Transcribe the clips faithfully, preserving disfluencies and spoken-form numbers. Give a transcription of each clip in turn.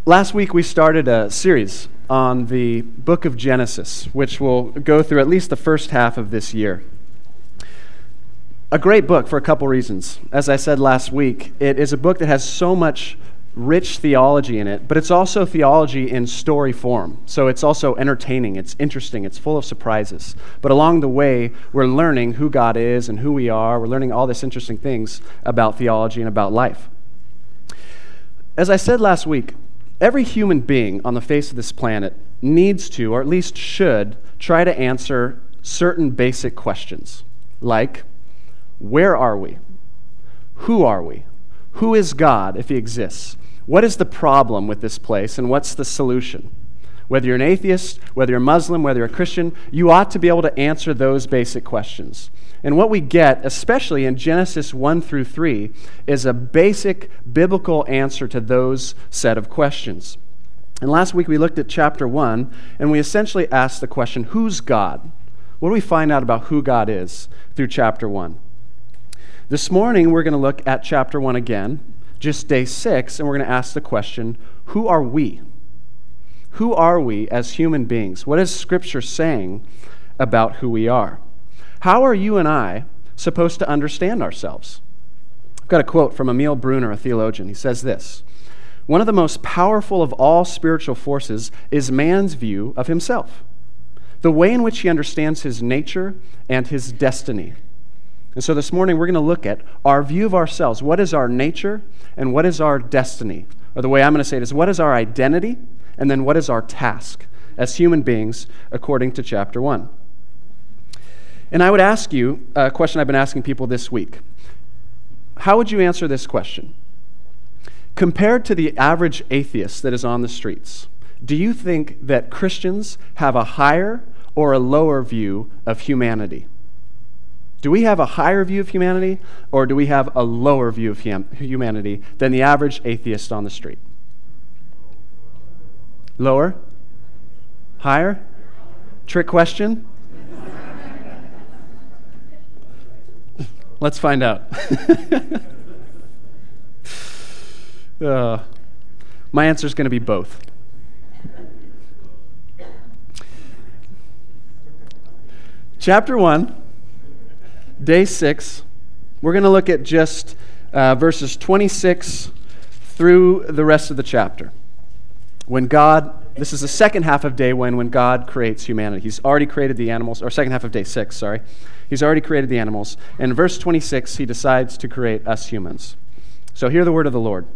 Last week we started a series on the book of Genesis, which will go through at least the first half of this year. A great book for a couple reasons. As I said last week, it is a book that has so much rich theology in it, but it's also theology in story form. So it's also entertaining, it's interesting, it's full of surprises. But along the way, we're learning who God is and who we are. We're learning all these interesting things about theology and about life. As I said last week, every human being on the face of this planet needs to, or at least should, try to answer certain basic questions, like, where are we? Who are we? Who is God, if he exists? What is the problem with this place, and what's the solution? Whether you're an atheist, whether you're a Muslim, whether you're a Christian, you ought to be able to answer those basic questions. And what we get, especially in Genesis one through three, is a basic biblical answer to those set of questions. And last week we looked at chapter one, and we essentially asked the question, who's God? What do we find out about who God is through chapter one? This morning we're going to look at chapter one again, just day six, and we're going to ask the question, who are we? Who are we as human beings? What is Scripture saying about who we are? How are you and I supposed to understand ourselves? I've got a quote from Emil Brunner, a theologian. He says this, "One of the most powerful of all spiritual forces is man's view of himself, the way in which he understands his nature and his destiny." And so this morning we're going to look at our view of ourselves. What is our nature and what is our destiny? Or the way I'm going to say it is, what is our identity and then what is our task as human beings according to chapter one? And I would ask you a question I've been asking people this week. How would you answer this question? Compared to the average atheist that is on the streets, do you think that Christians have a higher or a lower view of humanity? Do we have a higher view of humanity, or do we have a lower view of hum- humanity than the average atheist on the street? Lower? Higher? Trick question? Let's find out. uh, my answer is going to be both. Chapter one. Day six, we're going to look at just uh, verses twenty-six through the rest of the chapter. When God, this is the second half of day one, when God creates humanity. He's already created the animals, or second half of day six, sorry. He's already created the animals. And in verse twenty-six, he decides to create us humans. So hear the word of the Lord.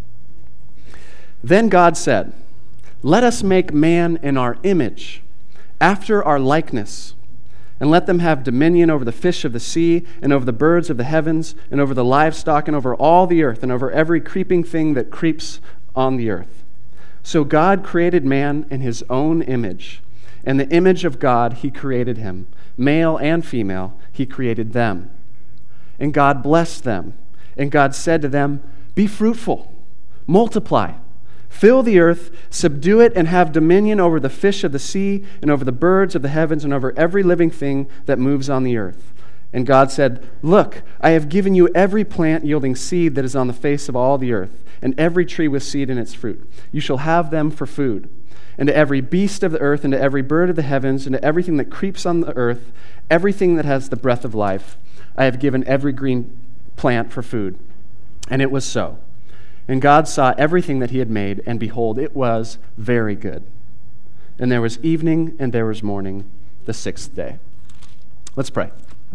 "Then God said, 'Let us make man in our image, after our likeness, and let them have dominion over the fish of the sea, and over the birds of the heavens, and over the livestock, and over all the earth, and over every creeping thing that creeps on the earth.' So God created man in his own image. In the image of God he created him. Male and female he created them. And God blessed them. And God said to them, 'Be fruitful, multiply, fill the earth, subdue it, and have dominion over the fish of the sea, and over the birds of the heavens, and over every living thing that moves on the earth.' And God said, 'Look, I have given you every plant yielding seed that is on the face of all the earth, and every tree with seed in its fruit. You shall have them for food. And to every beast of the earth, and to every bird of the heavens, and to everything that creeps on the earth, everything that has the breath of life, I have given every green plant for food.' And it was so. And God saw everything that he had made, and behold, it was very good. And there was evening, and there was morning, the sixth day." Let's pray.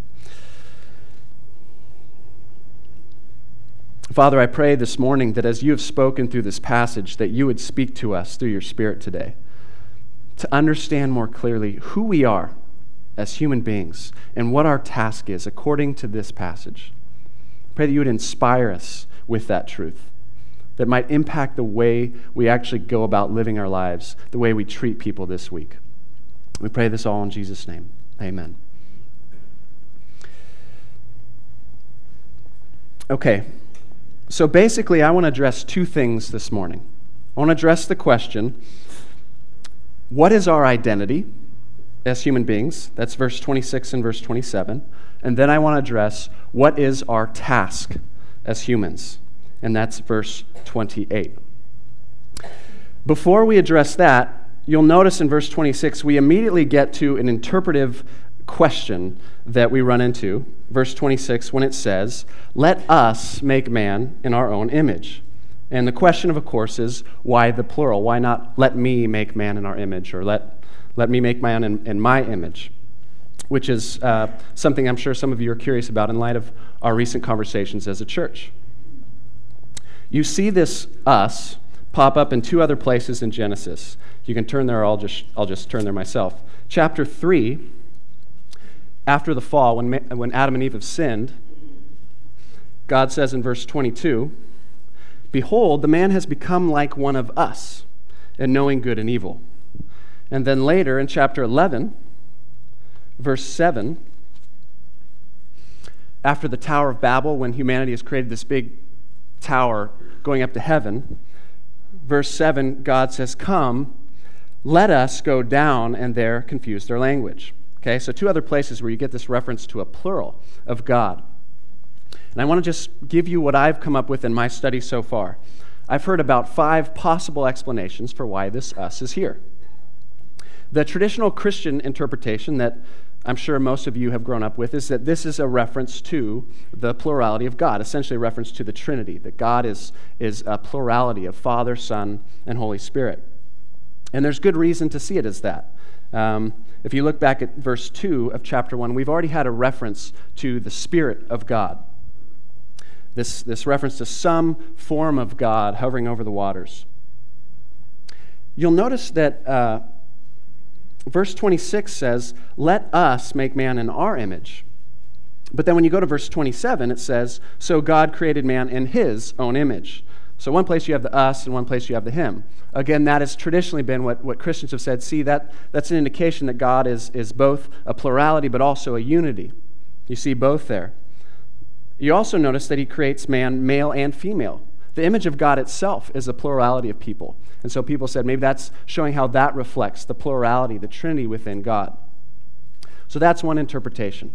Father, I pray this morning that as you have spoken through this passage, that you would speak to us through your Spirit today, to understand more clearly who we are as human beings and what our task is according to this passage. I pray that you would inspire us with that truth that might impact the way we actually go about living our lives, the way we treat people this week. We pray this all in Jesus' name. Amen. Okay, so basically I want to address two things this morning. I want to address the question, what is our identity as human beings? That's verse twenty-six and verse twenty-seven. And then I want to address what is our task as humans? And that's verse twenty-eight. Before we address that, you'll notice in verse twenty-six, we immediately get to an interpretive question that we run into. Verse twenty-six, when it says, "Let us make man in our own image." And the question, of course, is why the plural? Why not "let me make man in our image," or let, let me make man in, in my image? Which is uh, something I'm sure some of you are curious about in light of our recent conversations as a church. You see this "us" pop up in two other places in Genesis. You can turn there, or I'll just, I'll just turn there myself. Chapter three, after the fall, when, when Adam and Eve have sinned, God says in verse twenty-two, "Behold, the man has become like one of us, in knowing good and evil." And then later in chapter eleven, verse seven, after the Tower of Babel, when humanity has created this big tower going up to heaven, verse seven, God says, "Come, let us go down," and there confuse their language. Okay, so two other places where you get this reference to a plural of God. And I want to just give you what I've come up with in my study so far. I've heard about five possible explanations for why this "us" is here. The traditional Christian interpretation that I'm sure most of you have grown up with is that this is a reference to the plurality of God, essentially a reference to the Trinity, that God is, is a plurality of Father, Son, and Holy Spirit. And there's good reason to see it as that. Um, if you look back at verse two of chapter one, we've already had a reference to the Spirit of God. This, this reference to some form of God hovering over the waters. You'll notice that uh, verse twenty-six says, "Let us make man in our image." But then when you go to verse twenty-seven, it says, "So God created man in his own image." So one place you have the "us," and one place you have the "him." Again, that has traditionally been what, what Christians have said. See, that, that's an indication that God is, is both a plurality but also a unity. You see both there. You also notice that he creates man male and female. The image of God itself is a plurality of people. And so people said maybe that's showing how that reflects the plurality, the Trinity within God. So that's one interpretation.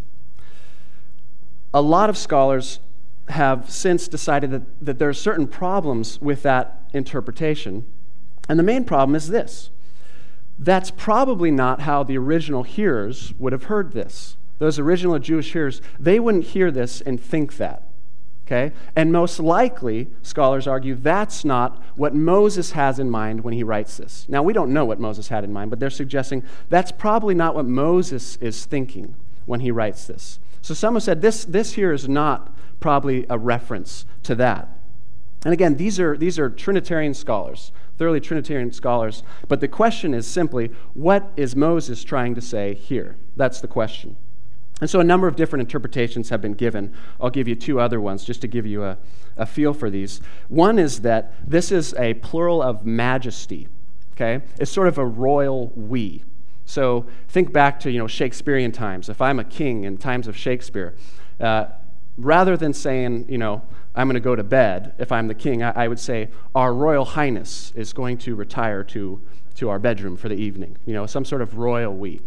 A lot of scholars have since decided that, that there are certain problems with that interpretation. And the main problem is this. That's probably not how the original hearers would have heard this. Those original Jewish hearers, they wouldn't hear this and think that. Okay? And most likely, scholars argue, that's not what Moses has in mind when he writes this. Now, we don't know what Moses had in mind, but they're suggesting that's probably not what Moses is thinking when he writes this. So some have said this, this here is not probably a reference to that. And again, these are, these are Trinitarian scholars, thoroughly Trinitarian scholars. But the question is simply, what is Moses trying to say here? That's the question. And so a number of different interpretations have been given. I'll give you two other ones just to give you a, a feel for these. One is that this is a plural of majesty, okay? It's sort of a royal we. So think back to, you know, Shakespearean times. If I'm a king in times of Shakespeare, uh, rather than saying, you know, I'm going to go to bed, if I'm the king, I, I would say, Our Royal Highness is going to retire to, to our bedroom for the evening. You know, some sort of royal we.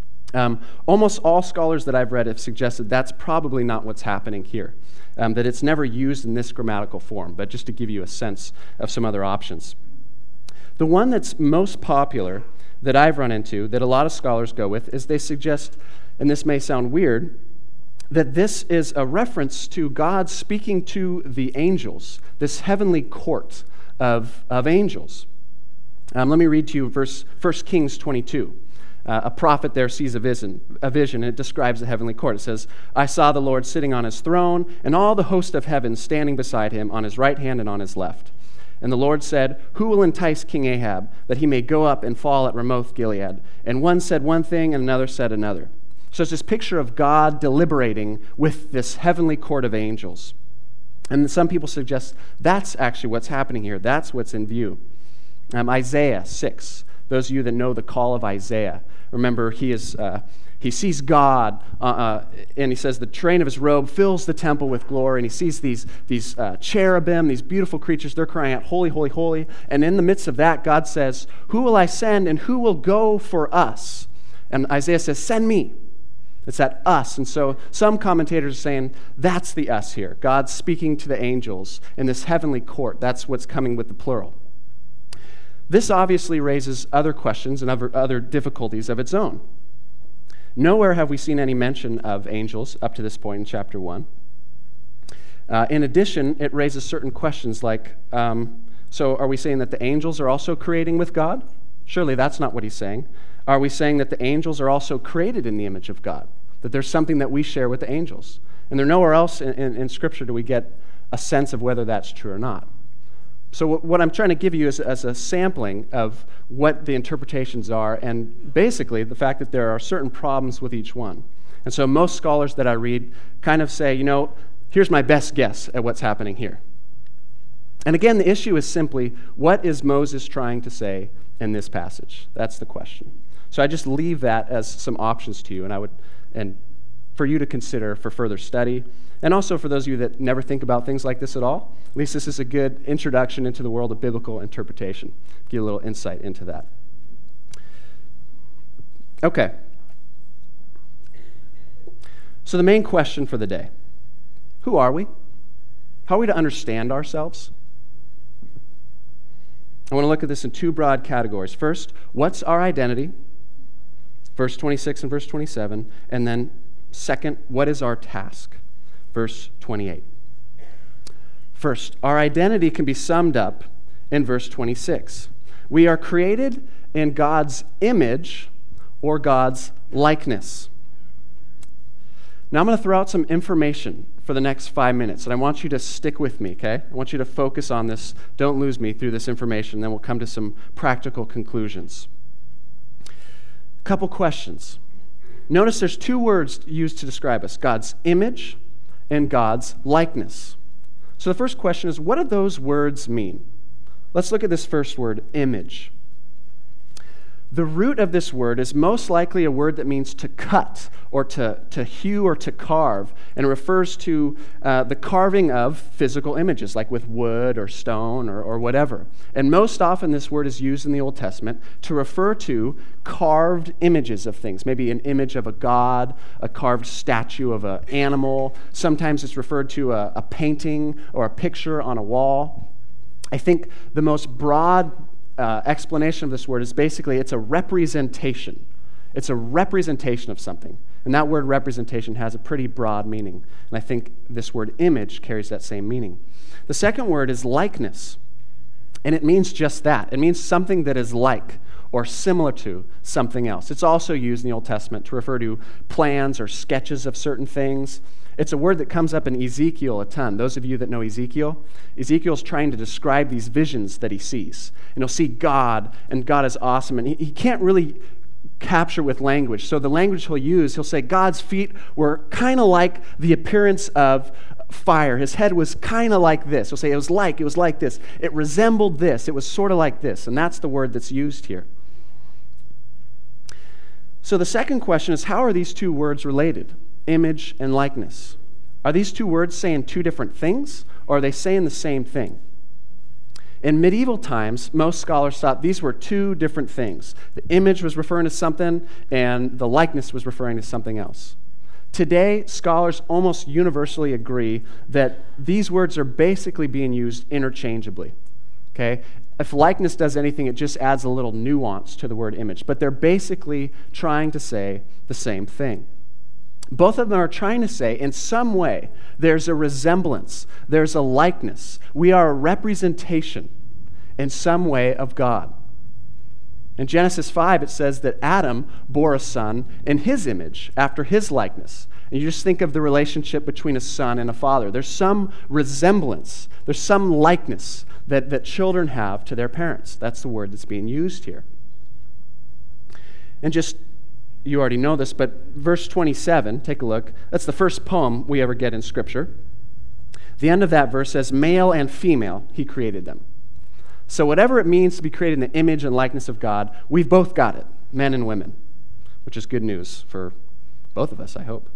Um, almost all scholars that I've read have suggested that's probably not what's happening here, um, that it's never used in this grammatical form, but just to give you a sense of some other options. The one that's most popular that I've run into, that a lot of scholars go with, is they suggest, and this may sound weird, that this is a reference to God speaking to the angels, this heavenly court of, of angels. Um, let me read to you verse First Kings twenty-two. Uh, a prophet there sees a vision, a vision, and it describes the heavenly court. It says, "I saw the Lord sitting on his throne, and all the host of heaven standing beside him on his right hand and on his left. And the Lord said, Who will entice King Ahab, that he may go up and fall at Ramoth Gilead? And one said one thing, and another said another." So it's this picture of God deliberating with this heavenly court of angels. And some people suggest that's actually what's happening here. That's what's in view. Um, Isaiah six. Those of you that know the call of Isaiah, remember he is uh, he sees God, uh, uh, and he says the train of his robe fills the temple with glory, and he sees these these uh, cherubim, these beautiful creatures. They're crying out, "Holy, holy, holy!" And in the midst of that, God says, "Who will I send, and who will go for us?" And Isaiah says, "Send me." It's that us. And so some commentators are saying that's the us here. God speaking to the angels in this heavenly court. That's what's coming with the plural. This obviously raises other questions and other, other difficulties of its own. Nowhere have we seen any mention of angels up to this point in chapter one. Uh, in addition, it raises certain questions like, um, so are we saying that the angels are also creating with God? Surely that's not what he's saying. Are we saying that the angels are also created in the image of God? That there's something that we share with the angels? And there nowhere else in, in, in Scripture do we get a sense of whether that's true or not. So what, what I'm trying to give you is as a sampling of what the interpretations are, and basically the fact that there are certain problems with each one. And so most scholars that I read kind of say, you know, here's my best guess at what's happening here. And again, the issue is simply, what is Moses trying to say in this passage? That's the question. So I just leave that as some options to you, and I would, and for you to consider for further study, and also for those of you that never think about things like this at all. At least this is a good introduction into the world of biblical interpretation. Give you a little insight into that. Okay. So the main question for the day: who are we? How are we to understand ourselves? I want to look at this in two broad categories. First, what's our identity? Verse twenty-six and verse twenty-seven. And then second, what is our task? Verse twenty-eight. First, our identity can be summed up in verse twenty-six. We are created in God's image or God's likeness. Now I'm going to throw out some information for the next five minutes, and I want you to stick with me, okay? I want you to focus on this. Don't lose me through this information, then we'll come to some practical conclusions. A couple questions. Notice there's two words used to describe us: God's image and God's likeness. So the first question is, what do those words mean? Let's look at this first word, image. The root of this word is most likely a word that means to cut or to, to hew or to carve, and it refers to uh, the carving of physical images, like with wood or stone or, or whatever. And most often this word is used in the Old Testament to refer to carved images of things, maybe an image of a god, a carved statue of an animal. Sometimes it's referred to a, a painting or a picture on a wall. I think the most broad Uh, explanation of this word is basically it's a representation. It's a representation of something. And that word representation has a pretty broad meaning. And I think this word image carries that same meaning. The second word is likeness. And it means just that. It means something that is like or similar to something else. It's also used in the Old Testament to refer to plans or sketches of certain things. It's a word that comes up in Ezekiel a ton. Those of you that know Ezekiel, Ezekiel's trying to describe these visions that he sees. And he'll see God, and God is awesome. And he, he can't really capture with language. So the language he'll use, he'll say God's feet were kind of like the appearance of fire. His head was kind of like this. He'll say it was like, it was like this. It resembled this. It was sort of like this. And that's the word that's used here. So the second question is, how are these two words related? Image and likeness. Are these two words saying two different things, or are they saying the same thing? In medieval times, most scholars thought these were two different things. The image was referring to something, and the likeness was referring to something else. Today, scholars almost universally agree that these words are basically being used interchangeably. Okay? If likeness does anything, it just adds a little nuance to the word image, but they're basically trying to say the same thing. Both of them are trying to say, in some way, there's a resemblance, there's a likeness. We are a representation in some way of God. In Genesis five, it says that Adam bore a son in his image, after his likeness. And you just think of the relationship between a son and a father. There's some resemblance, there's some likeness that, that children have to their parents. That's the word that's being used here. And just You already know this, but verse twenty-seven, take a look. That's the first poem we ever get in Scripture. The end of that verse says, male and female, he created them. So whatever it means to be created in the image and likeness of God, we've both got it, men and women, which is good news for both of us, I hope.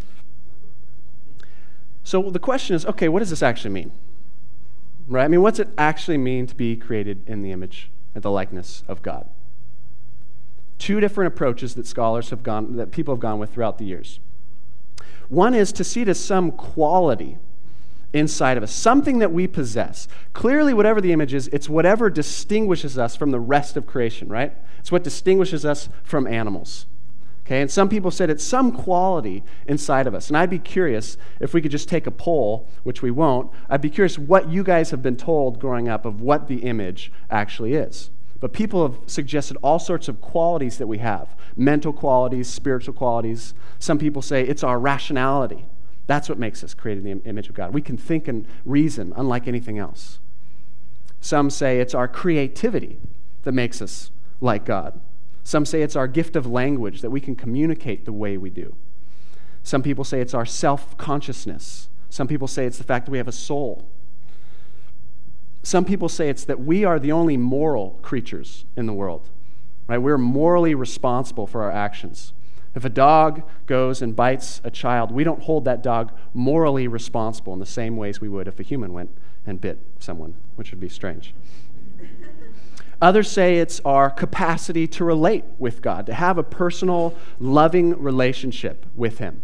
So the question is, okay, what does this actually mean? Right? I mean, what's it actually mean to be created in the image and the likeness of God? Two different approaches that scholars have gone, that people have gone with throughout the years. One is to see it as some quality inside of us, something that we possess. Clearly, whatever the image is, it's whatever distinguishes us from the rest of creation, right? It's what distinguishes us from animals. Okay, and some people said it's some quality inside of us. And I'd be curious if we could just take a poll, which we won't. I'd be curious what you guys have been told growing up of what the image actually is. But people have suggested all sorts of qualities that we have, mental qualities, spiritual qualities. Some people say it's our rationality. That's what makes us created in the image of God. We can think and reason unlike anything else. Some say it's our creativity that makes us like God. Some say it's our gift of language, that we can communicate the way we do. Some people say it's our self-consciousness. Some people say it's the fact that we have a soul. Some people say it's that we are the only moral creatures in the world. Right? We're morally responsible for our actions. If a dog goes and bites a child, we don't hold that dog morally responsible in the same ways we would if a human went and bit someone, which would be strange. Others say it's our capacity to relate with God, to have a personal, loving relationship with Him.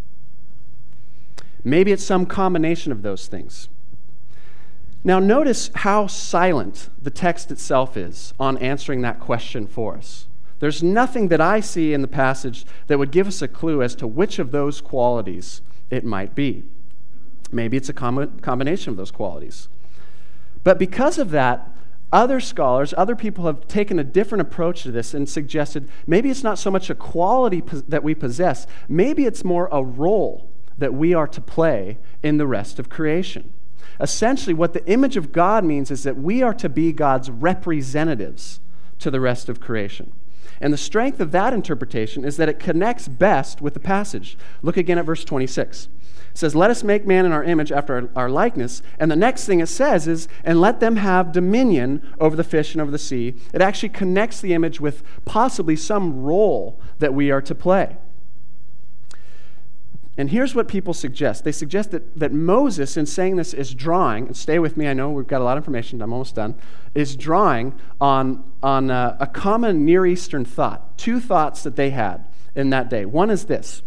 Maybe it's some combination of those things. Now, notice how silent the text itself is on answering that question for us. There's nothing that I see in the passage that would give us a clue as to which of those qualities it might be. Maybe it's a com- combination of those qualities. But because of that, other scholars, other people have taken a different approach to this and suggested maybe it's not so much a quality pos- that we possess, maybe it's more a role that we are to play in the rest of creation. Essentially, what the image of God means is that we are to be God's representatives to the rest of creation. And the strength of that interpretation is that it connects best with the passage. Look again at verse twenty-six. It says, let us make man in our image after our, our likeness. And the next thing it says is, and let them have dominion over the fish and over the sea. It actually connects the image with possibly some role that we are to play. And here's what people suggest. They suggest that, that Moses, in saying this, is drawing, and stay with me, I know we've got a lot of information, I'm almost done, is drawing on, on a, a common Near Eastern thought, two thoughts that they had in that day. One is this,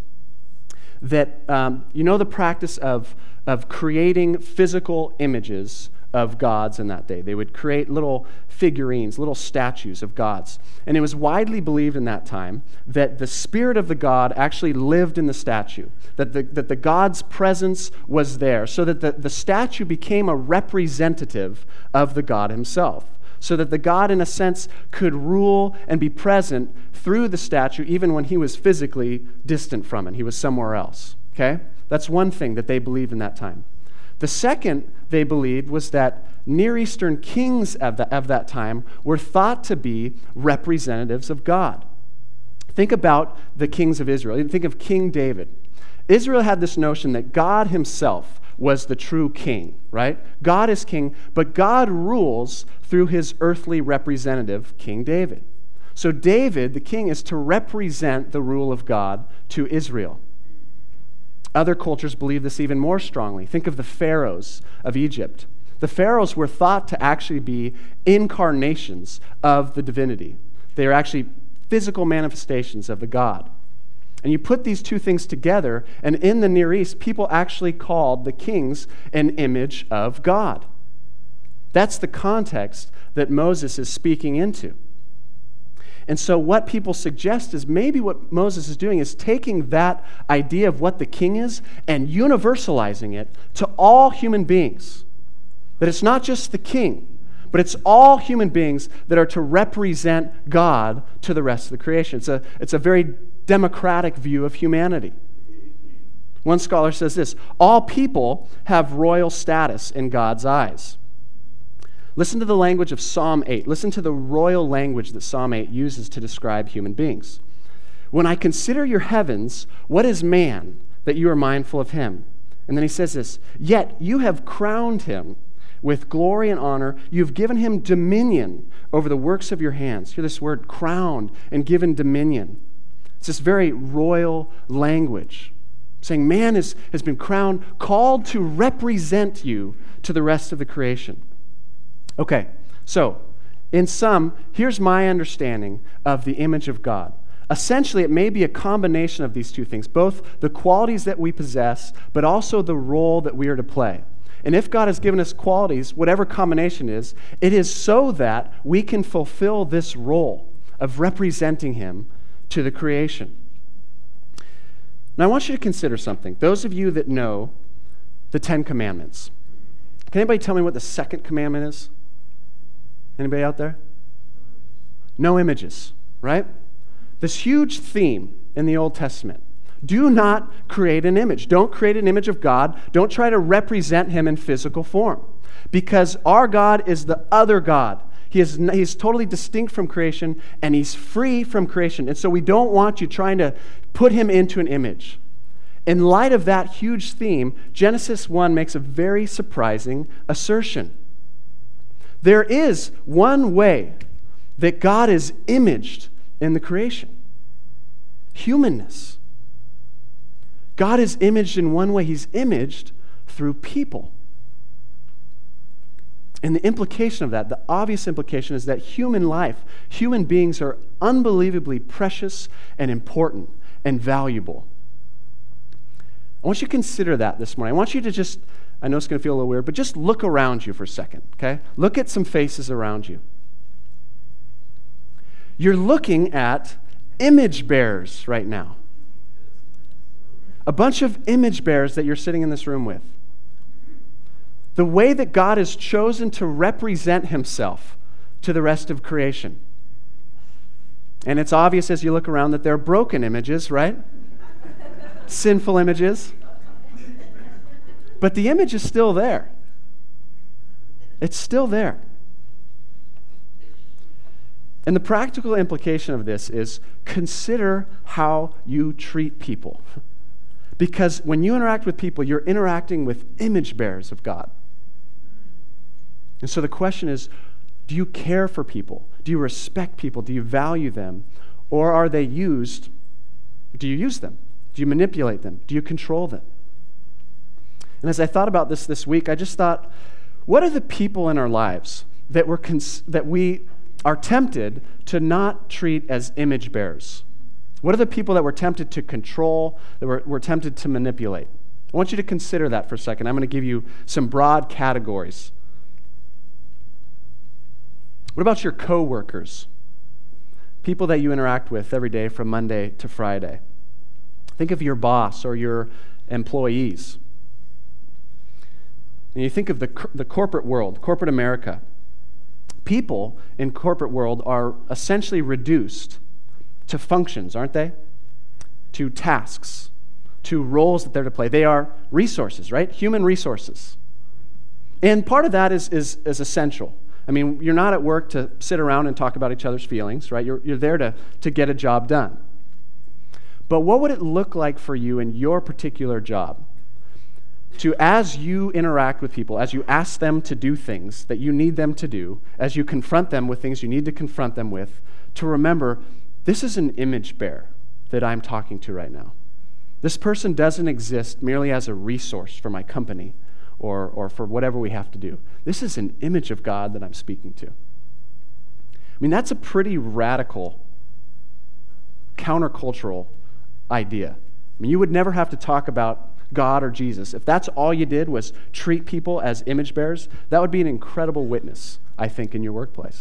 that um, you know the practice of, of creating physical images of gods in that day. They would create little figurines, little statues of gods. And it was widely believed in that time that the spirit of the god actually lived in the statue, that the, that the god's presence was there, so that the, the statue became a representative of the god himself, so that the god, in a sense, could rule and be present through the statue even when he was physically distant from it. He was somewhere else. Okay? That's one thing that they believed in that time. The second they believed was that Near Eastern kings of, the, of that time were thought to be representatives of God. Think about the kings of Israel. Think of King David. Israel had this notion that God himself was the true king, right? God is king, but God rules through his earthly representative, King David. So David, the king, is to represent the rule of God to Israel. Other cultures believe this even more strongly. Think of the pharaohs of Egypt. The pharaohs were thought to actually be incarnations of the divinity. They are actually physical manifestations of the god. And you put these two things together, and in the Near East, people actually called the kings an image of God. That's the context that Moses is speaking into. And so what people suggest is maybe what Moses is doing is taking that idea of what the king is and universalizing it to all human beings. That it's not just the king, but it's all human beings that are to represent God to the rest of the creation. It's a, it's a very democratic view of humanity. One scholar says this, all people have royal status in God's eyes. Listen to the language of Psalm eight. Listen to the royal language that Psalm eight uses to describe human beings. When I consider your heavens, what is man that you are mindful of him? And then he says this, yet you have crowned him with glory and honor. You've given him dominion over the works of your hands. Hear this word, crowned and given dominion. It's this very royal language, saying man is, has been crowned, called to represent you to the rest of the creation. Okay, so in sum, here's my understanding of the image of God. Essentially, it may be a combination of these two things, both the qualities that we possess, but also the role that we are to play. And if God has given us qualities, whatever combination is, it is so that we can fulfill this role of representing him to the creation. Now, I want you to consider something. Those of you that know the Ten Commandments, can anybody tell me what the second commandment is? Anybody out there? No images, right? This huge theme in the Old Testament. Do not create an image. Don't create an image of God. Don't try to represent him in physical form. Because our God is the other God. He is he's totally distinct from creation, and he's free from creation. And so we don't want you trying to put him into an image. In light of that huge theme, Genesis one makes a very surprising assertion. There is one way that God is imaged in the creation. Humanness. God is imaged in one way. He's imaged through people. And the implication of that, the obvious implication, is that human life, human beings are unbelievably precious and important and valuable. I want you to consider that this morning. I want you to just, I know it's going to feel a little weird, but just look around you for a second, okay? Look at some faces around you. You're looking at image bearers right now. A bunch of image bearers that you're sitting in this room with. The way that God has chosen to represent himself to the rest of creation. And it's obvious as you look around that they're broken images, right? Sinful images. But the image is still there. It's still there. And the practical implication of this is consider how you treat people. Because when you interact with people, you're interacting with image bearers of God. And so the question is, do you care for people? Do you respect people? Do you value them? Or are they used? Do you use them? Do you manipulate them? Do you control them? And as I thought about this this week, I just thought, what are the people in our lives that we're cons- that we are tempted to not treat as image bearers? What are the people that we're tempted to control, that we're, we're tempted to manipulate? I want you to consider that for a second. I'm going to give you some broad categories. What about your coworkers? People that you interact with every day from Monday to Friday. Think of your boss or your employees. And you think of the, the corporate world, corporate America. People in corporate world are essentially reduced to functions, aren't they? To tasks, to roles that they're to play. They are resources, right? Human resources. And part of that is, is, is essential. I mean, you're not at work to sit around and talk about each other's feelings, right? You're, you're there to, to get a job done. But what would it look like for you in your particular job to, as you interact with people, as you ask them to do things that you need them to do, as you confront them with things you need to confront them with, to remember, this is an image bearer that I'm talking to right now. This person doesn't exist merely as a resource for my company or, or for whatever we have to do. This is an image of God that I'm speaking to. I mean, that's a pretty radical, countercultural idea. I mean, you would never have to talk about God or Jesus. If that's all you did was treat people as image bearers, that would be an incredible witness, I think, in your workplace.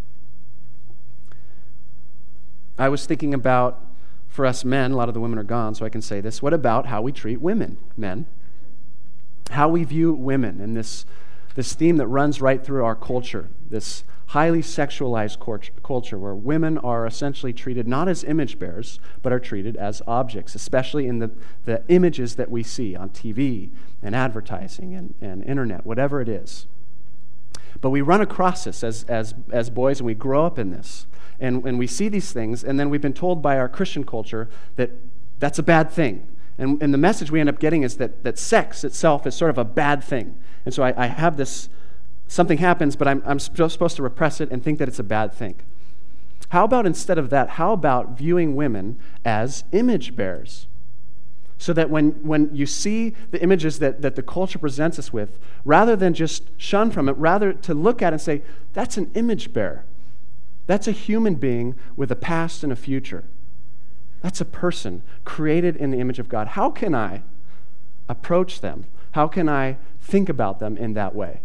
I was thinking about, for us men, a lot of the women are gone, so I can say this, what about how we treat women, men? How we view women and this, this theme that runs right through our culture, this highly sexualized culture where women are essentially treated not as image bearers, but are treated as objects, especially in the, the images that we see on T V and advertising and, and internet, whatever it is. But we run across this as, as, as boys, and we grow up in this. And, and we see these things, and then we've been told by our Christian culture that that's a bad thing. And, and the message we end up getting is that, that sex itself is sort of a bad thing. And so I, I have this, something happens, but I'm, I'm supposed to repress it and think that it's a bad thing. How about instead of that, how about viewing women as image bearers? So that when, when you see the images that, that the culture presents us with, rather than just shun from it, rather to look at it and say, that's an image bearer. That's a human being with a past and a future. That's a person created in the image of God. How can I approach them How can I think about them in that way?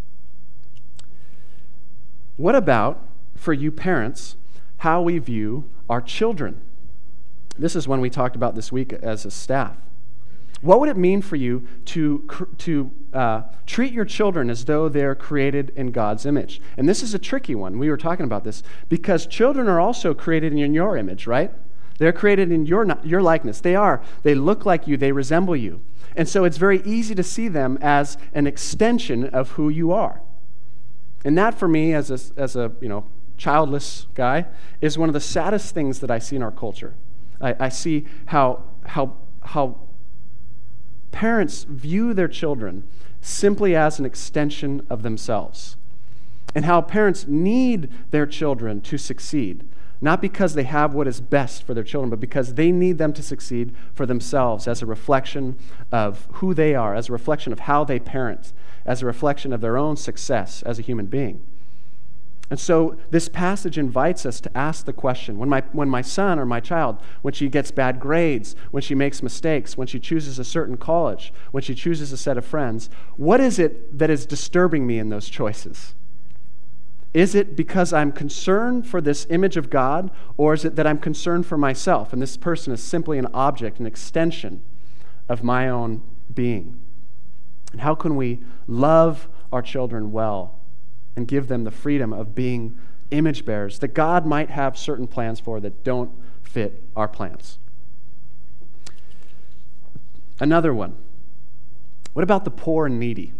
What about, for you parents, how we view our children? This is one we talked about this week as a staff. What would it mean for you to, to uh, treat your children as though they're created in God's image? And this is a tricky one. We were talking about this because children are also created in your image, right? They're created in your, your likeness. They are. They look like you. They resemble you. And so it's very easy to see them as an extension of who you are. And that, for me, as a, as a you know childless guy, is one of the saddest things that I see in our culture. I, I see how how how parents view their children simply as an extension of themselves, and how parents need their children to succeed, not because they have what is best for their children, but because they need them to succeed for themselves as a reflection of who they are, as a reflection of how they parent, as a reflection of their own success as a human being. And so this passage invites us to ask the question, when my, when my son or my child, when she gets bad grades, when she makes mistakes, when she chooses a certain college, when she chooses a set of friends, what is it that is disturbing me in those choices? Is it because I'm concerned for this image of God, or is it that I'm concerned for myself, and this person is simply an object, an extension of my own being? And how can we love our children well and give them the freedom of being image bearers that God might have certain plans for that don't fit our plans? Another one. What about the poor and needy?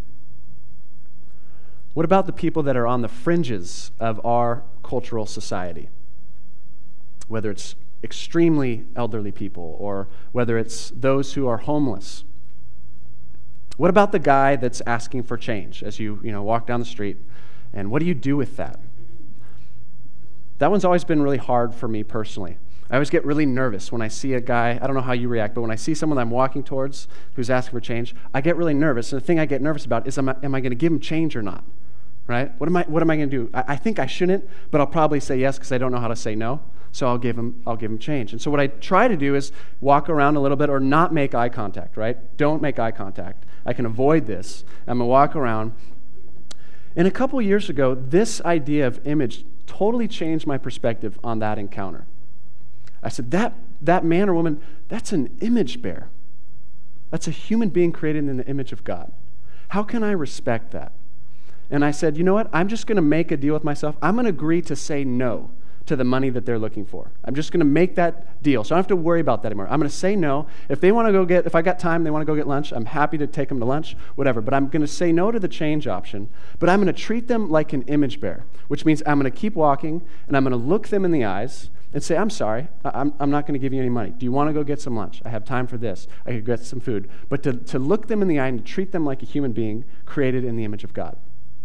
What about the people that are on the fringes of our cultural society? Whether it's extremely elderly people or whether it's those who are homeless. What about the guy that's asking for change as you, you know, walk down the street? And what do you do with that? That one's always been really hard for me personally. I always get really nervous when I see a guy, I don't know how you react, but when I see someone I'm walking towards who's asking for change, I get really nervous. And the thing I get nervous about is, am I, am I going to give him change or not? Right? What am I, what am I going to do? I, I think I shouldn't, but I'll probably say yes because I don't know how to say no. So I'll give him, I'll give him change. And so what I try to do is walk around a little bit or not make eye contact, right? Don't make eye contact. I can avoid this. I'm going to walk around. And a couple years ago, this idea of image totally changed my perspective on that encounter. I said, that, that man or woman, that's an image bearer. That's a human being created in the image of God. How can I respect that? And I said, you know what? I'm just going to make a deal with myself. I'm going to agree to say no to the money that they're looking for. I'm just going to make that deal. So I don't have to worry about that anymore. I'm going to say no. If they want to go get, if I got time, they want to go get lunch, I'm happy to take them to lunch, whatever. But I'm going to say no to the change option. But I'm going to treat them like an image bearer, which means I'm going to keep walking and I'm going to look them in the eyes and say, I'm sorry, I'm, I'm not going to give you any money. Do you want to go get some lunch? I have time for this. I could get some food. But to, to look them in the eye and to treat them like a human being created in the image of God.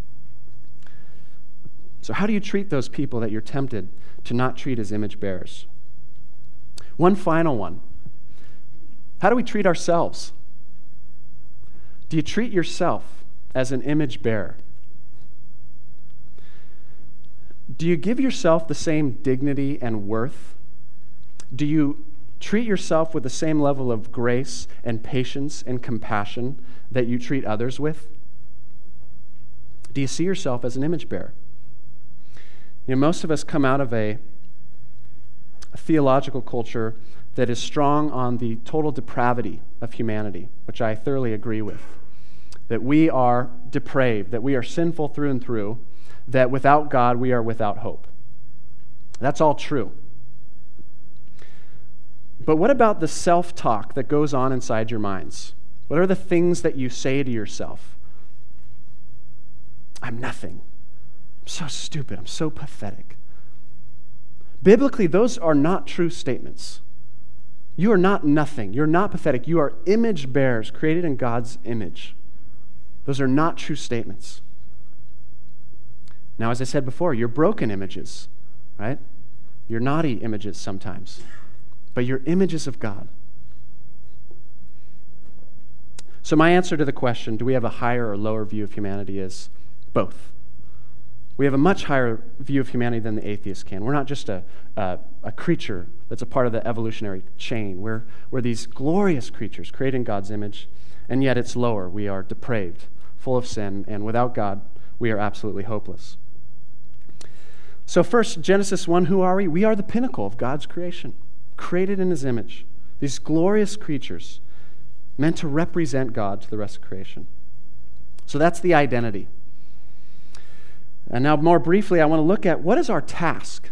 So how do you treat those people that you're tempted to not treat as image bearers? One final one. How do we treat ourselves? Do you treat yourself as an image bearer? Do you give yourself the same dignity and worth? Do you treat yourself with the same level of grace and patience and compassion that you treat others with? Do you see yourself as an image bearer? You know, most of us come out of a, a theological culture that is strong on the total depravity of humanity, which I thoroughly agree with. That we are depraved, that we are sinful through and through, that without God we are without hope. That's all true. But what about the self-talk that goes on inside your minds? What are the things that you say to yourself? I'm nothing. I'm so stupid. I'm so pathetic. Biblically, those are not true statements. You are not nothing. You're not pathetic. You are image bearers created in God's image. Those are not true statements. Now, as I said before, you're broken images, right? You're naughty images sometimes, but you're images of God. So my answer to the question, do we have a higher or lower view of humanity, is both. We have a much higher view of humanity than the atheist can. We're not just a, a, a creature that's a part of the evolutionary chain. We're, we're these glorious creatures created in God's image. and yet it's lower. We are depraved, full of sin, and without God, we are absolutely hopeless. So first, Genesis one, who are we? We are the pinnacle of God's creation, created in his image. These glorious creatures meant to represent God to the rest of creation. So that's the identity. And now more briefly, I want to look at what is our task?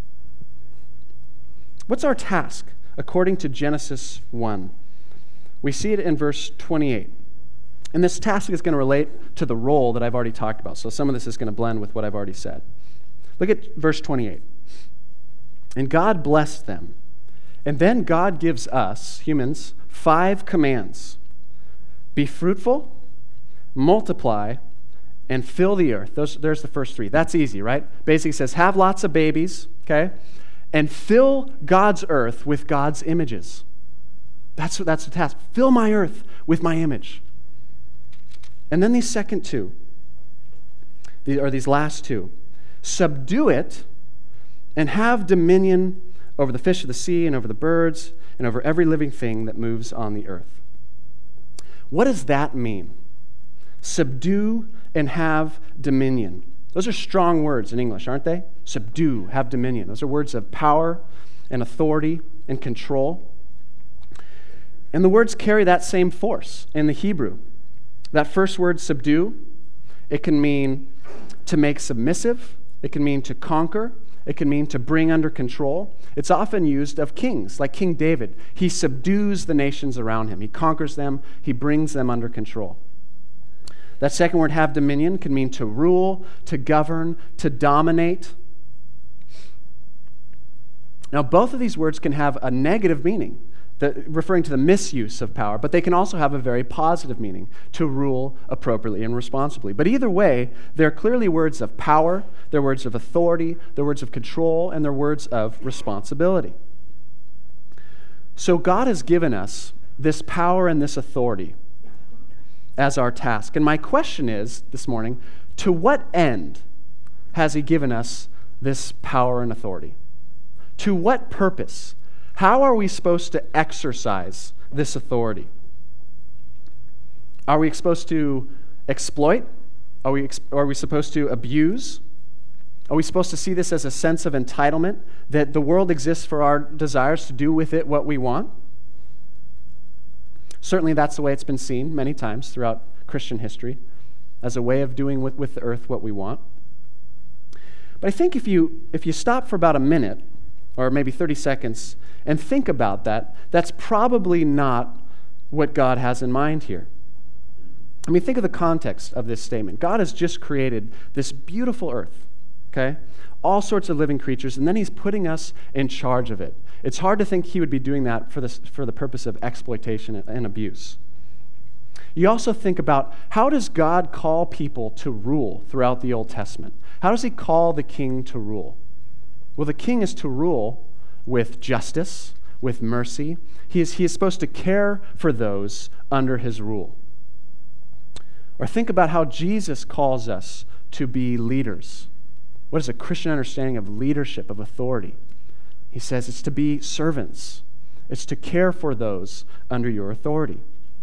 What's our task according to Genesis one? We see it in verse twenty-eight. And this task is going to relate to the role that I've already talked about. So some of this is going to blend with what I've already said. Look at verse twenty-eight. And God blessed them. And then God gives us, humans, five commands. Be fruitful, multiply, and fill the earth. Those, there's the first three. That's easy, right? Basically says, have lots of babies, okay? And fill God's earth with God's images. That's, that's the task. Fill my earth with my image. And then these second two, or these last two, subdue it and have dominion over the fish of the sea and over the birds and over every living thing that moves on the earth. What does that mean? Subdue and have dominion. Those are strong words in English, aren't they? Subdue, have dominion. Those are words of power and authority and control. And the words carry that same force in the Hebrew. That first word, subdue, it can mean to make submissive. It can mean to conquer. It can mean to bring under control. It's often used of kings, like King David. He subdues the nations around him. He conquers them. He brings them under control. That second word, have dominion, can mean to rule, to govern, to dominate. Now, both of these words can have a negative meaning, the, referring to the misuse of power, but they can also have a very positive meaning, to rule appropriately and responsibly. But either way, they're clearly words of power, they're words of authority, they're words of control, and they're words of responsibility. So God has given us this power and this authority as our task. And my question is, this morning, to what end has he given us this power and authority? To what purpose? How are we supposed to exercise this authority? Are we supposed to exploit? Are we, are we supposed to abuse? Are we supposed to see this as a sense of entitlement, that the world exists for our desires to do with it what we want? Certainly that's the way it's been seen many times throughout Christian history, as a way of doing with, with the earth what we want. But I think if you if you stop for about a minute, or maybe thirty seconds, and think about that, that's probably not what God has in mind here. I mean, think of the context of this statement. God has just created this beautiful earth, okay? All sorts of living creatures, and then he's putting us in charge of it. It's hard to think he would be doing that for, this, for the purpose of exploitation and abuse. You also think about, how does God call people to rule throughout the Old Testament? How does he call the king to rule? Well, the king is to rule with justice, with mercy. He is, he is supposed to care for those under his rule. Or think about how Jesus calls us to be leaders. What is a Christian understanding of leadership, of authority? He says it's to be servants. It's to care for those under your authority.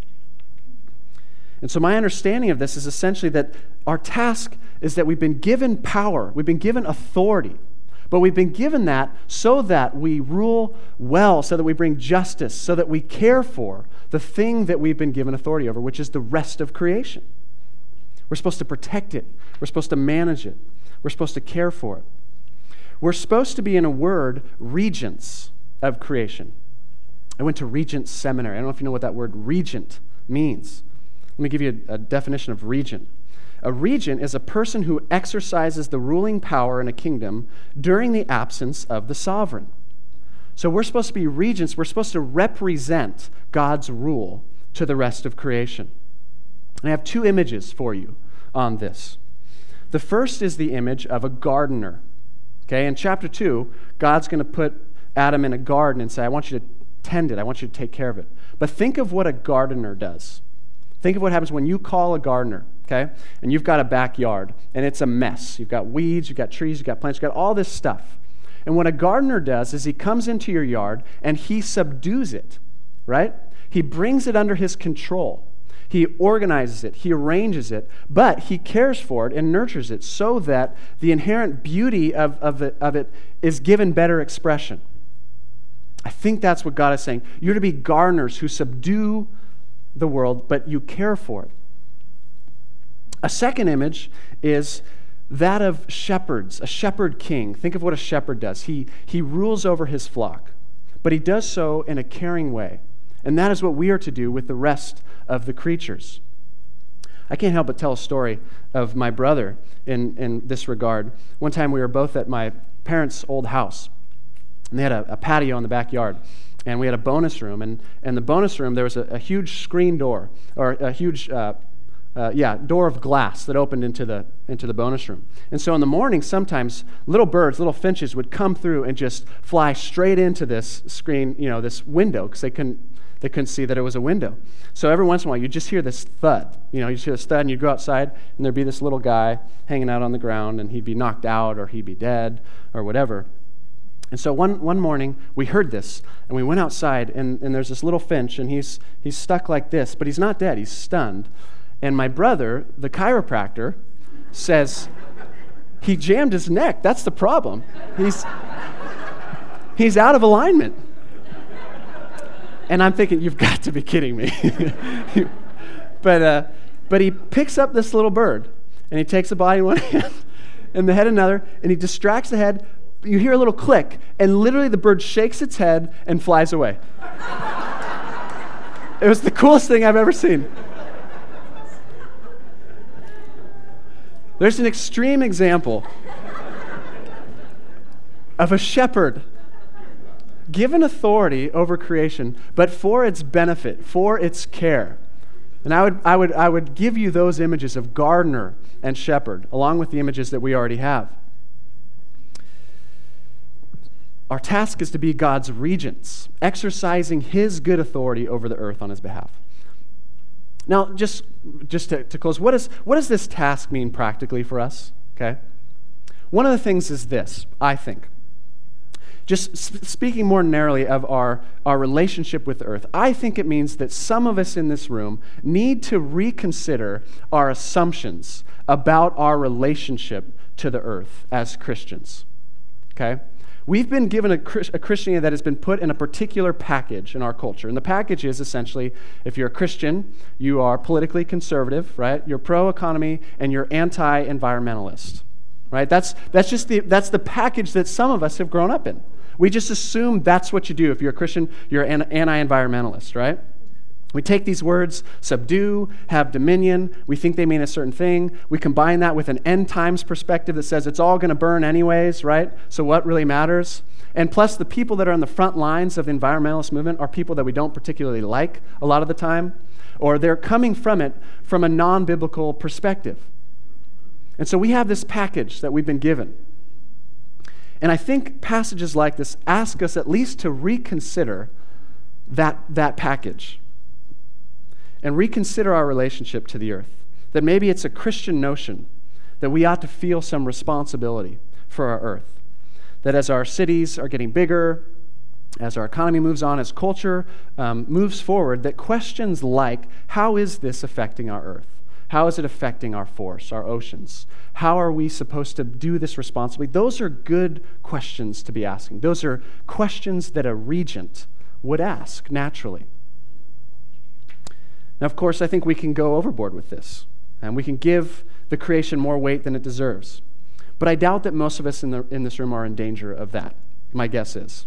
And so my understanding of this is essentially that our task is that we've been given power, we've been given authority, but we've been given that so that we rule well, so that we bring justice, so that we care for the thing that we've been given authority over, which is the rest of creation. We're supposed to protect it. We're supposed to manage it. We're supposed to care for it. We're supposed to be, in a word, regents of creation. I went to Regent Seminary. I don't know if you know what that word regent means. Let me give you a, a definition of regent. A regent is a person who exercises the ruling power in a kingdom during the absence of the sovereign. So we're supposed to be regents. We're supposed to represent God's rule to the rest of creation. And I have two images for you on this. The first is the image of a gardener. Okay, in chapter two, God's going to put Adam in a garden and say, I want you to tend it. I want you to take care of it. But think of what a gardener does. Think of what happens when you call a gardener, okay? And you've got a backyard, and it's a mess. You've got weeds, you've got trees, you've got plants, you've got all this stuff. And what a gardener does is he comes into your yard, and he subdues it, right? He brings it under his control. He organizes it. He arranges it. But he cares for it and nurtures it so that the inherent beauty of, of, it, of it is given better expression. I think that's what God is saying. You're to be gardeners who subdue the world, but you care for it. A second image is that of shepherds, a shepherd king. Think of what a shepherd does. He, he rules over his flock, but he does so in a caring way. And that is what we are to do with the rest of the creatures. I can't help but tell a story of my brother in, in this regard. One time we were both at my parents' old house, and they had a, a patio in the backyard, and we had a bonus room. And in the bonus room, there was a, a huge screen door, or a huge uh, Uh, yeah, door of glass that opened into the into the bonus room. And so in the morning, sometimes little birds, little finches would come through and just fly straight into this screen, you know, this window, because they couldn't they couldn't see that it was a window. So every once in a while, you just hear this thud. You know, you just hear this thud, and you go outside, and there'd be this little guy hanging out on the ground, and he'd be knocked out, or he'd be dead, or whatever. And so one, one morning, we heard this, and we went outside, and, and there's this little finch, and he's he's stuck like this, but he's not dead, he's stunned. And my brother, the chiropractor, says he jammed his neck. That's the problem. He's he's out of alignment. And I'm thinking, you've got to be kidding me. but uh, but he picks up this little bird, and he takes the body in one hand and the head in another, and he distracts the head. You hear a little click, and literally the bird shakes its head and flies away. It was the coolest thing I've ever seen. There's an extreme example of a shepherd given authority over creation, but for its benefit, for its care. And I would, I would, I would give you those images of gardener and shepherd, along with the images that we already have. Our task is to be God's regents, exercising His good authority over the earth on His behalf. Now, just, just to, to close, what, is, what does this task mean practically for us? Okay. One of the things is this, I think. Just sp- speaking more narrowly of our, our relationship with the earth, I think it means that some of us in this room need to reconsider our assumptions about our relationship to the earth as Christians. Okay? We've been given a, a Christianity that has been put in a particular package in our culture. And the package is essentially, if you're a Christian, you are politically conservative, right? You're pro-economy, and you're anti-environmentalist, right? That's, that's just the, that's the package that some of us have grown up in. We just assume that's what you do. If you're a Christian, you're an anti-environmentalist, right? We take these words, subdue, have dominion. We think they mean a certain thing. We combine that with an end times perspective that says it's all going to burn anyways, right? So what really matters? And plus, the people that are on the front lines of the environmentalist movement are people that we don't particularly like a lot of the time, or they're coming from it from a non-biblical perspective. And so we have this package that we've been given. And I think passages like this ask us at least to reconsider that, that package. And reconsider our relationship to the earth. That maybe it's a Christian notion that we ought to feel some responsibility for our earth. That as our cities are getting bigger, as our economy moves on, as culture um, moves forward, that questions like, how is this affecting our earth? How is it affecting our forests, our oceans? How are we supposed to do this responsibly? Those are good questions to be asking. Those are questions that a regent would ask naturally. Now, of course, I think we can go overboard with this, and we can give the creation more weight than it deserves. But I doubt that most of us in, the, in this room are in danger of that. My guess is.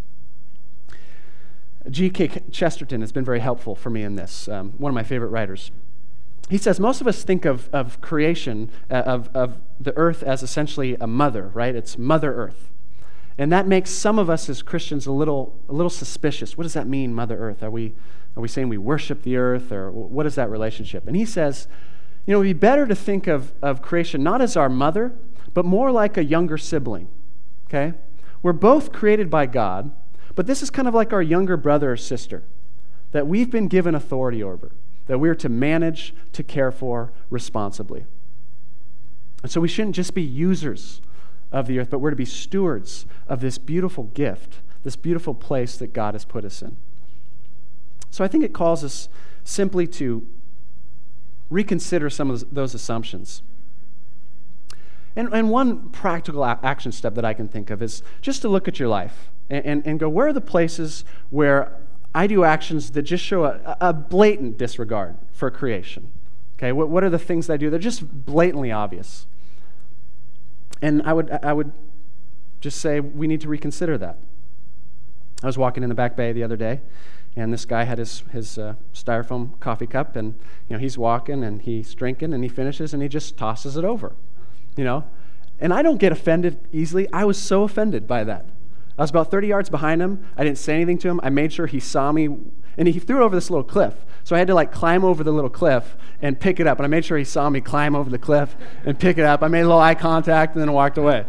G K Chesterton has been very helpful for me in this, um, one of my favorite writers. He says most of us think of, of creation, uh, of, of the earth as essentially a mother, right? It's Mother Earth. And that makes some of us as Christians a little, a little suspicious. What does that mean, Mother Earth? Are we... Are we saying we worship the earth, or what is that relationship? And he says, you know, it would be better to think of, of creation not as our mother, but more like a younger sibling, okay? We're both created by God, but this is kind of like our younger brother or sister that we've been given authority over, that we're to manage, to care for responsibly. And so we shouldn't just be users of the earth, but we're to be stewards of this beautiful gift, this beautiful place that God has put us in. So I think it calls us simply to reconsider some of those assumptions. And, and one practical a- action step that I can think of is just to look at your life and, and, and go, where are the places where I do actions that just show a, a blatant disregard for creation? Okay, what, what are the things that I do? They're just blatantly obvious. And I would I would just say we need to reconsider that. I was walking in the back bay the other day, and this guy had his his uh, styrofoam coffee cup, and you know he's walking and he's drinking, and he finishes and he just tosses it over, you know. And I don't get offended easily. I was so offended by that. I was about thirty yards behind him. I didn't say anything to him. I made sure he saw me, and he threw it over this little cliff. So I had to like climb over the little cliff and pick it up. And I made sure he saw me climb over the cliff and pick it up. I made a little eye contact and then walked away.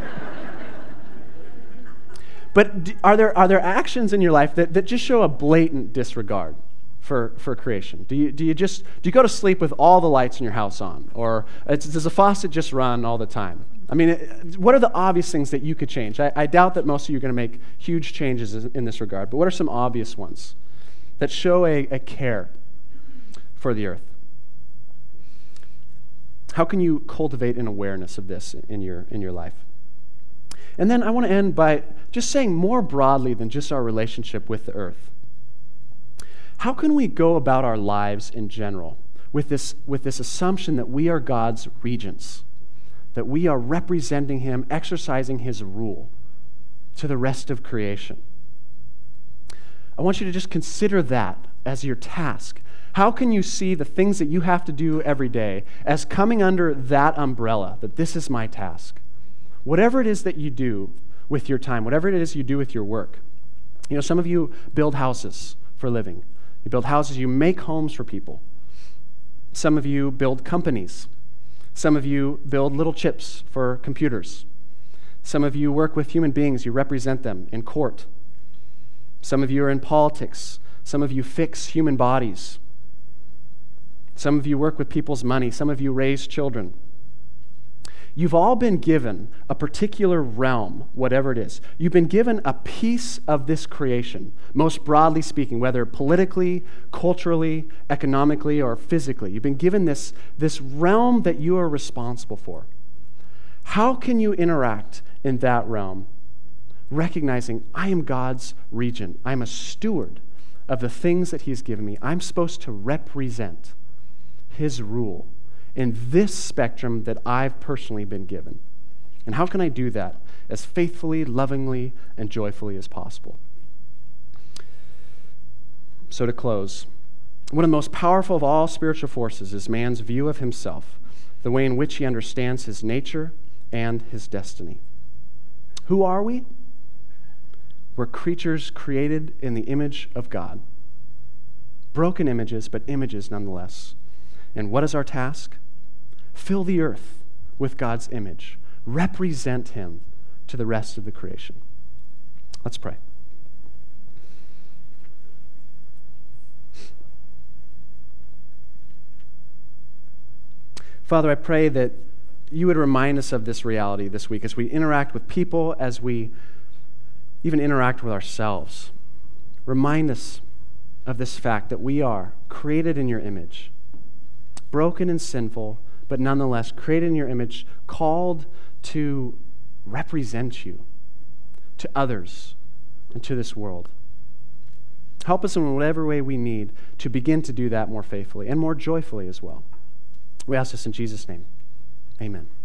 But are there are there actions in your life that, that just show a blatant disregard for, for creation? Do you do you just do you go to sleep with all the lights in your house on, or it's, does the faucet just run all the time? I mean, it, what are the obvious things that you could change? I, I doubt that most of you are going to make huge changes in this regard. But what are some obvious ones that show a, a care for the earth? How can you cultivate an awareness of this in your in your life? And then I want to end by just saying more broadly than just our relationship with the earth. How can we go about our lives in general with this, with this assumption that we are God's regents, that we are representing Him, exercising His rule to the rest of creation? I want you to just consider that as your task. How can you see the things that you have to do every day as coming under that umbrella, that this is my task? Whatever it is that you do with your time, whatever it is you do with your work. You know, some of you build houses for a living. You build houses, you make homes for people. Some of you build companies. Some of you build little chips for computers. Some of you work with human beings, you represent them in court. Some of you are in politics. Some of you fix human bodies. Some of you work with people's money. Some of you raise children. You've all been given a particular realm, whatever it is. You've been given a piece of this creation, most broadly speaking, whether politically, culturally, economically, or physically. You've been given this, this realm that you are responsible for. How can you interact in that realm, recognizing I am God's regent, I'm a steward of the things that He's given me. I'm supposed to represent His rule in this spectrum that I've personally been given. And how can I do that as faithfully, lovingly, and joyfully as possible? So to close, one of the most powerful of all spiritual forces is man's view of himself, the way in which he understands his nature and his destiny. Who are we? We're creatures created in the image of God. Broken images, but images nonetheless. And what is our task? Fill the earth with God's image. Represent Him to the rest of the creation. Let's pray. Father, I pray that you would remind us of this reality this week as we interact with people, as we even interact with ourselves. Remind us of this fact that we are created in your image, broken and sinful, but nonetheless created in your image, called to represent you to others and to this world. Help us in whatever way we need to begin to do that more faithfully and more joyfully as well. We ask this in Jesus' name. Amen.